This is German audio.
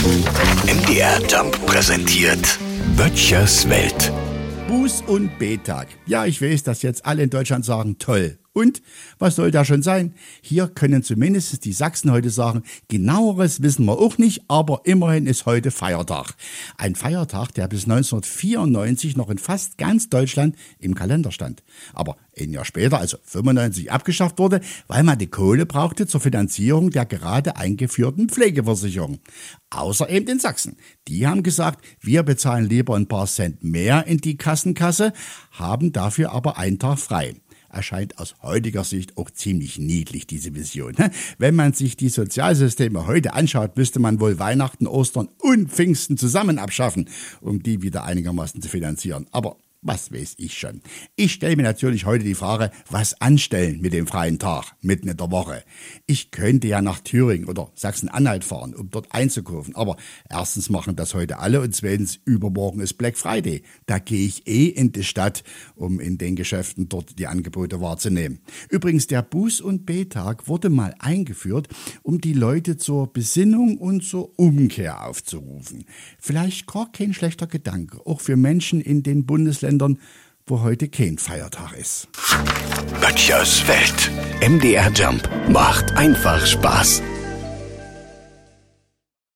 MDR Jump präsentiert Böttchers Welt. Buß- und B-Tag. Ja, ich weiß, dass jetzt alle in Deutschland sagen, toll. Und, was soll da schon sein? Hier können zumindest die Sachsen heute sagen, genaueres wissen wir auch nicht, aber immerhin ist heute Feiertag. Ein Feiertag, der bis 1994 noch in fast ganz Deutschland im Kalender stand. Aber ein Jahr später, also 95, abgeschafft wurde, weil man die Kohle brauchte zur Finanzierung der gerade eingeführten Pflegeversicherung. Außer eben in Sachsen. Die haben gesagt, wir bezahlen lieber ein paar Cent mehr in die Kassenkasse, haben dafür aber einen Tag frei. Erscheint aus heutiger Sicht auch ziemlich niedlich, diese Vision. Wenn man sich die Sozialsysteme heute anschaut, müsste man wohl Weihnachten, Ostern und Pfingsten zusammen abschaffen, um die wieder einigermaßen zu finanzieren. Aber was weiß ich schon. Ich stelle mir natürlich heute die Frage, was anstellen mit dem freien Tag, mitten in der Woche. Ich könnte ja nach Thüringen oder Sachsen-Anhalt fahren, um dort einzukaufen. Aber erstens machen das heute alle und zweitens, übermorgen ist Black Friday. Da gehe ich in die Stadt, um in den Geschäften dort die Angebote wahrzunehmen. Übrigens, der Buß- und B-Tag wurde mal eingeführt, um die Leute zur Besinnung und zur Umkehr aufzurufen. Vielleicht gar kein schlechter Gedanke, auch für Menschen in den Bundesländern, wo heute kein Feiertag ist. Böttchers Welt. MDR Jump macht einfach Spaß.